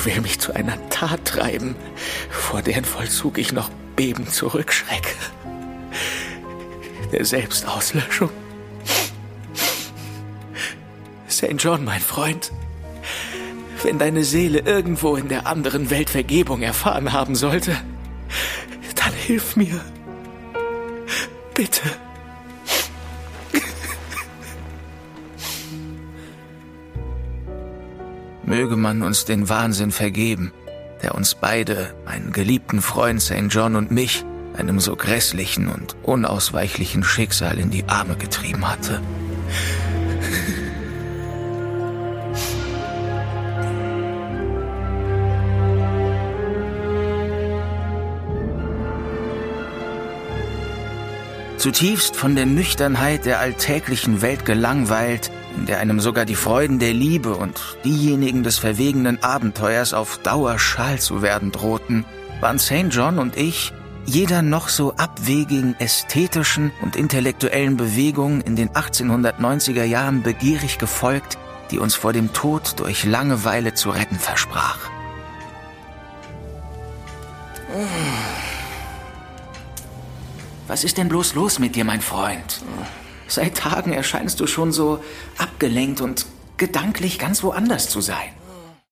will mich zu einer Tat treiben, vor deren Vollzug ich noch bebend zurückschrecke. Der Selbstauslöschung. St. John, mein Freund, wenn deine Seele irgendwo in der anderen Welt Vergebung erfahren haben sollte, dann hilf mir. Bitte. Möge man uns den Wahnsinn vergeben, der uns beide, meinen geliebten Freund St. John und mich, einem so grässlichen und unausweichlichen Schicksal in die Arme getrieben hatte. Zutiefst von der Nüchternheit der alltäglichen Welt gelangweilt, in der einem sogar die Freuden der Liebe und diejenigen des verwegenen Abenteuers auf Dauer schal zu werden drohten, waren St. John und ich jeder noch so abwegigen ästhetischen und intellektuellen Bewegung in den 1890er Jahren begierig gefolgt, die uns vor dem Tod durch Langeweile zu retten versprach. Was ist denn bloß los mit dir, mein Freund? Seit Tagen erscheinst du schon so abgelenkt und gedanklich ganz woanders zu sein.